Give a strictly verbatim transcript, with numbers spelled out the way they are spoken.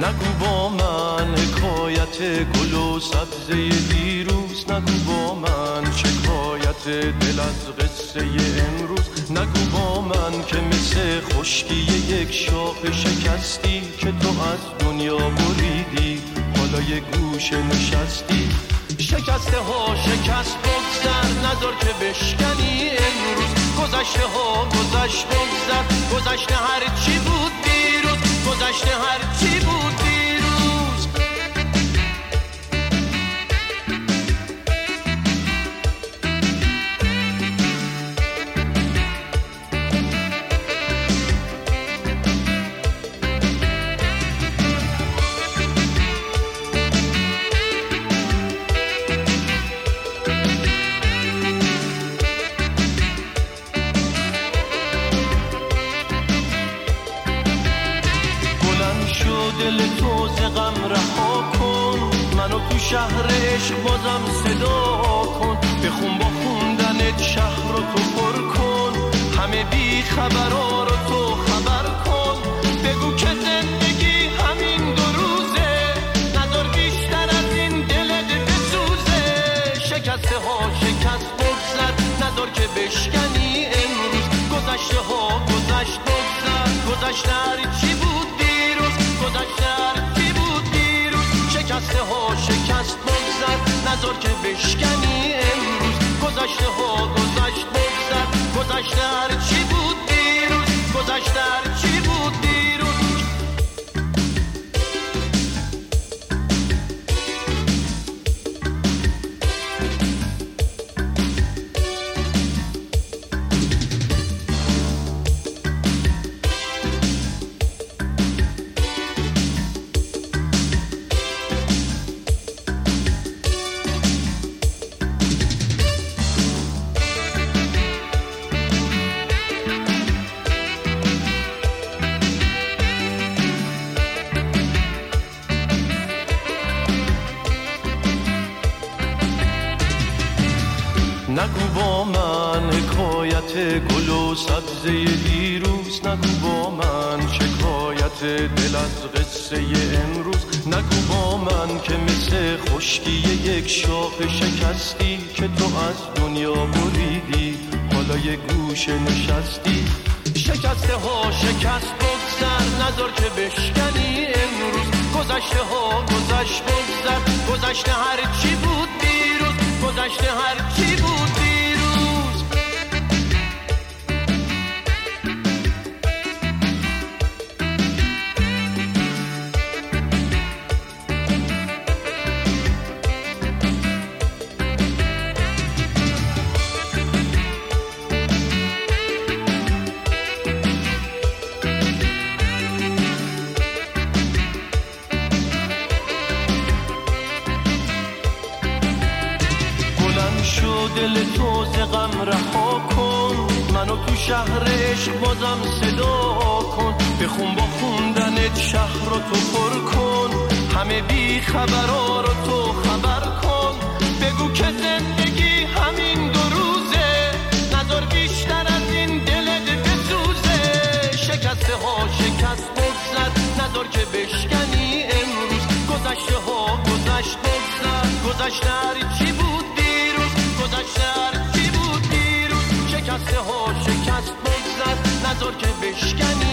نگو با من حکایت گل و سبزه دیروز، نگو با من شکایت دل از قصه امروز، نگو با من که مثل خشکی یک شاخ شکستی که تو از دنیا بریدی، حالا یه گوشه نشستی. شکسته ها شکست بگذر، نذار که بشکنی امروز. گذشته ها گذشت بگذر، گذشته هر چی بود دیروز، گذشته هر چی بود دیروز. دل تو ز غم رها کن، منو تو شهر عشق بازم صدا کن. بخون با خوندنت شهر رو تو پر کن، همه بی خبرها رو تو خبر کن. بگو که زندگی همین دو روزه، نذار بیشتر از این دلت بسوزه. شکسته ها شکست بگذر، نذار که بشکنی امروز. گذشته ها گذشت بگذر، گذشته هر چی بود دیروز، گذشته هر چی بود دیروز. شکسته ها شکست بگذر، نذار که بشکنی امروز. گذشته ها گذشت بگذر، گذشته هر چی بود دیروز، گذشته هر چی بود دیروز. نگو با من حکایت گل و سبزه دیروز، نگو با من شکایت دل از قصه امروز. نگو با من که مثل خشکی یک شاخ شکستی که تو از دنیا بریدی، حالا یه گوشه نشستی. شکسته ها شکست بگذر، نذار که بشکنی امروز. گذشته ها گذشت بگذر، گذشته هر چی بود دیروز، گذشته هر چی بود دیروز. دل تو ز غم رها کن، منو تو شهر عشق بازم صدا کن. بخون با خوندنت شهر رو تو پر کن، همه بی خبرها رو تو خبر کن. بگو که زندگی همین دو روزه، نذار بیشتر از این دلت بسوزه. شکسته ها شکست بگذر، نذار که بشکنی امروز. گذشته ها گذشت بگذر، گذشته هر چی بود دیروز، گذشته هر چی بود دیروز. شکسته ها شکست بگذر، نذار که بشکنی